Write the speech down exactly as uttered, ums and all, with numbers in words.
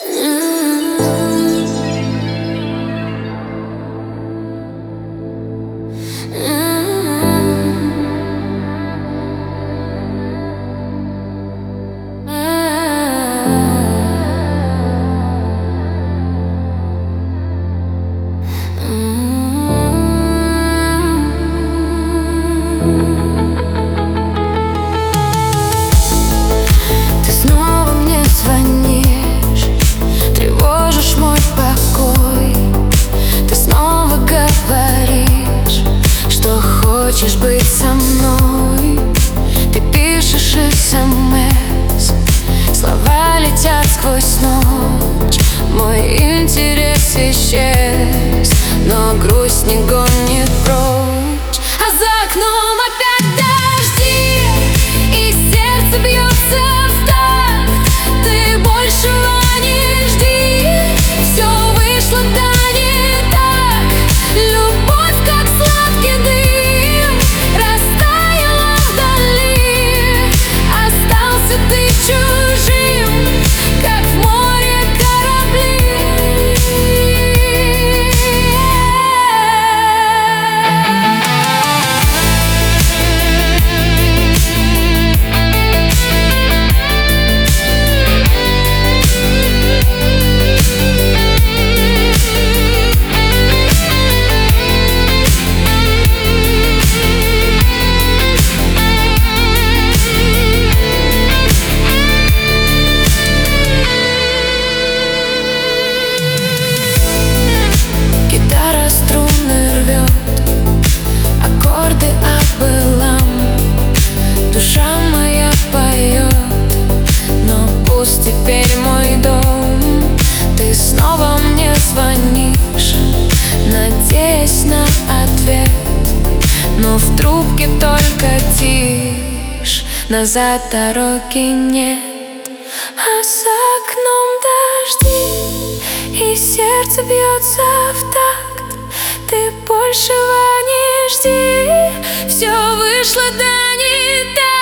Ты снова мне звонишь, тревожишь мой покой. Ты снова говоришь, что хочешь быть со мной. Ты пишешь смс, слова летят сквозь ночь. Мой интерес исчез, но грусть не гонит прочь. А за окном опять дожди, и сердце бьется в такт. Ты большего не жди, все вышло да не так. Любовь, как сладкий дым, растаяла вдали. Остался ты чужим, как в море корабли. Теперь мой дом. Ты снова мне звонишь, надеясь на ответ, но в трубке только тишь, назад дороги нет. А за окном дожди, и сердце бьется в такт. Ты большего не жди, все вышло да не так.